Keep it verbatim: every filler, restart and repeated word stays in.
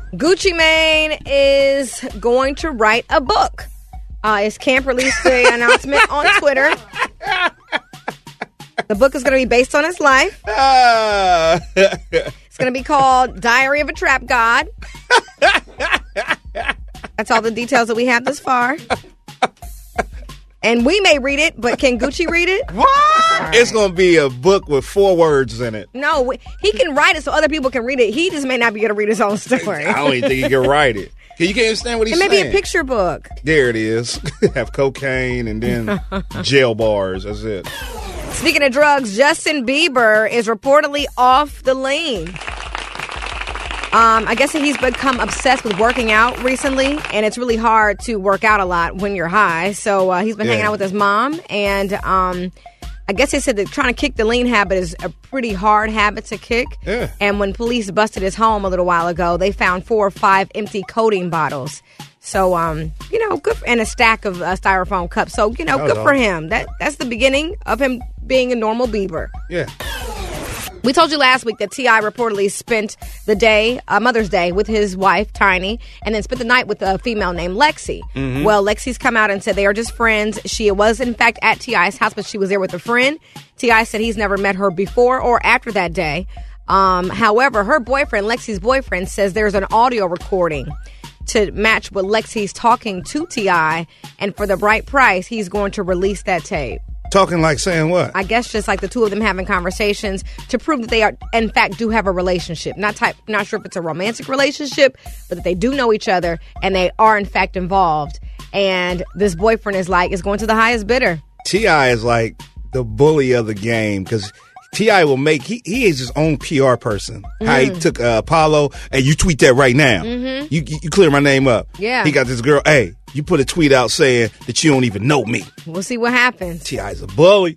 Gucci Mane is going to write a book. Uh, his camp released the announcement on Twitter. The book is going to be based on his life. Uh. It's going to be called Diary of a Trap God. That's all the details that we have thus far. And we may read it, but can Gucci read it? What? Right. It's going to be a book with four words in it. No, he can write it so other people can read it. He just may not be able to read his own story. I don't even think he can write it. You can't understand what he's saying. It may saying. be a picture book. There it is. Have cocaine and then jail bars. That's it. Speaking of drugs, Justin Bieber is reportedly off the lean. Um, I guess he's become obsessed with working out recently, and it's really hard to work out a lot when you're high. So uh, he's been yeah. hanging out with his mom, and um, I guess they said that trying to kick the lean habit is a pretty hard habit to kick. Yeah. And when police busted his home a little while ago, they found four or five empty codeine bottles. So, um, you know, good for, and a stack of uh, styrofoam cups. So, you know, good for him. That That's the beginning of him being a normal Bieber. Yeah. We told you last week that T I reportedly spent the day, uh, Mother's Day, with his wife, Tiny, and then spent the night with a female named Lexi. Mm-hmm. Well, Lexi's come out and said they are just friends. She was, in fact, at T I's house, but she was there with a friend. T I said he's never met her before or after that day. Um, however, her boyfriend, Lexi's boyfriend, says there's an audio recording to match what Lexi's talking to T I, and for the right price, he's going to release that tape. Talking like saying what? I guess just like the two of them having conversations to prove that they are, in fact, do have a relationship. Not type, not sure if it's a romantic relationship, but that they do know each other and they are, in fact, involved. And this boyfriend is like, is going to the highest bidder. T I is like the bully of the game because T I will make, he, he is his own P R person. Mm. How he took uh, Apollo, hey, you tweet that right now. Mm-hmm. You, you you clear my name up. Yeah. He got this girl, hey, you put a tweet out saying that you don't even know me. We'll see what happens. T I's a bully.